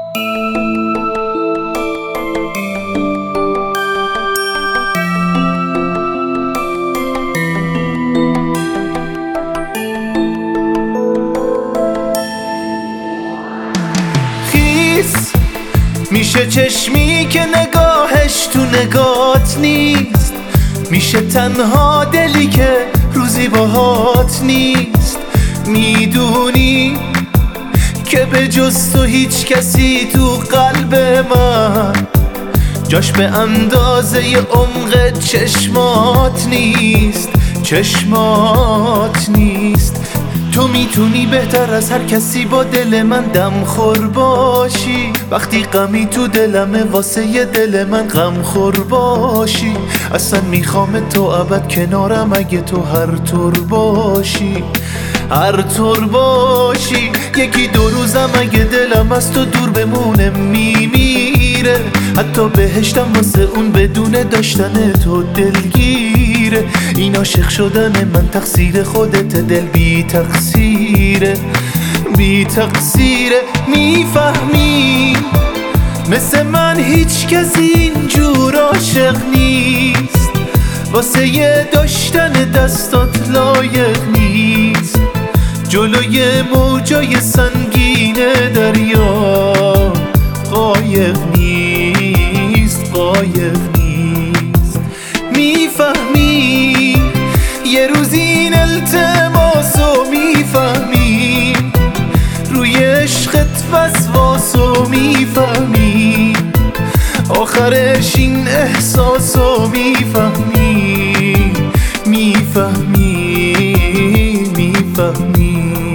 میشه چشمی که نگاهش تو نگات نیست، میشه تنها دلی که روزی باهات نیست. میدونی که به جز تو هیچ کسی تو قلب من جاش به اندازه عمق چشمات نیست، چشمات نیست. تو میتونی بهتر از هر کسی با دل من دمخور باشی، وقتی غمی تو دلمه واسه ی دل من غمخور باشی. اصلا میخوام تو ابد کنارم اگه تو هر طور باشی، هر طور باشی. یکی دو روزم اگه دلم از تو دور بمونه میمیره، حتی بهشتم واسه اون بدون داشتن تو دلگیره. این عاشق شدن من تقصیر خودت، دل بی تقصیره، بی تقصیره. میفهمی مثل من هیچ کسی اینجور عاشق نیست، واسه یه داشتن دستات لایق نیست. جلوی موجای سنگین دریا قایق نیست، قایق نیست. میفهمی یه روز این التماسو میفهمی، روی عشقت وسواسو میفهمی، آخرش این احساسو میفهمی، میفهمی، میفهمی.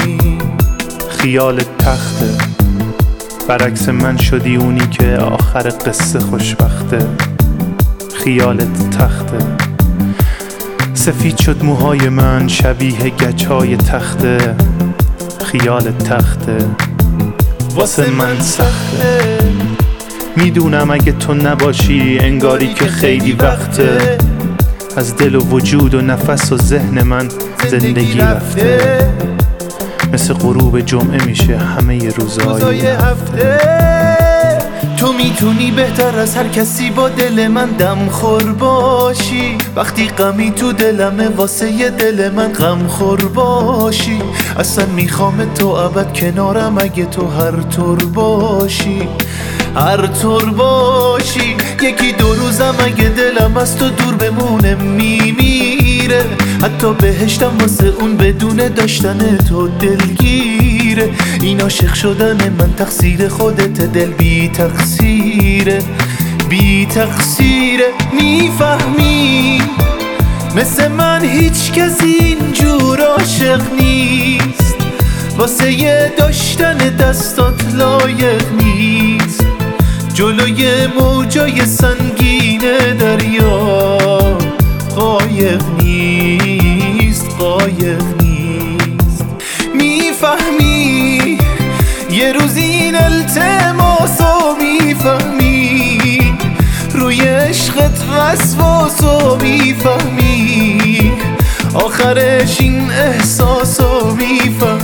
خیالت تخته، برعکس من شدی اونی که آخر قصه خوشبخته. خیالت تخته، سفید شد موهای من شبیه گچهای تخته. خیالت تخته، واسه من سخته. میدونم اگه تو نباشی انگاری که خیلی وقته، از دل و وجود و نفس و ذهن من زندگی رفته. مثل غروب جمعه میشه همه روزهای هفته. تو میتونی بهتر از هر کسی با دل من دمخور باشی، وقتی غمی تو دلمه واسه ی دل من غمخور باشی. اصلا میخوام تو ابد کنارم اگه تو هر طور باشی، هر طور باشی. یکی دو روزم اگه دلم از تو دور بمونه میمیره، حتی بهشتم واسه اون بدون داشتن تو دلگیره. این عاشق شدن من تقصیر خودت، دل بی تقصیره، بی تقصیره. میفهمی مثل من هیچ کسی اینجور عاشق نیست، واسه یه داشتن دستات لایق نیست. جلوی موجای سنگین دریا قایق نیست، قایق نیست. میفهمی یه روز این التماسو میفهمی، روی عشقت وسواسو میفهمی، آخرش این احساسو میفهمی.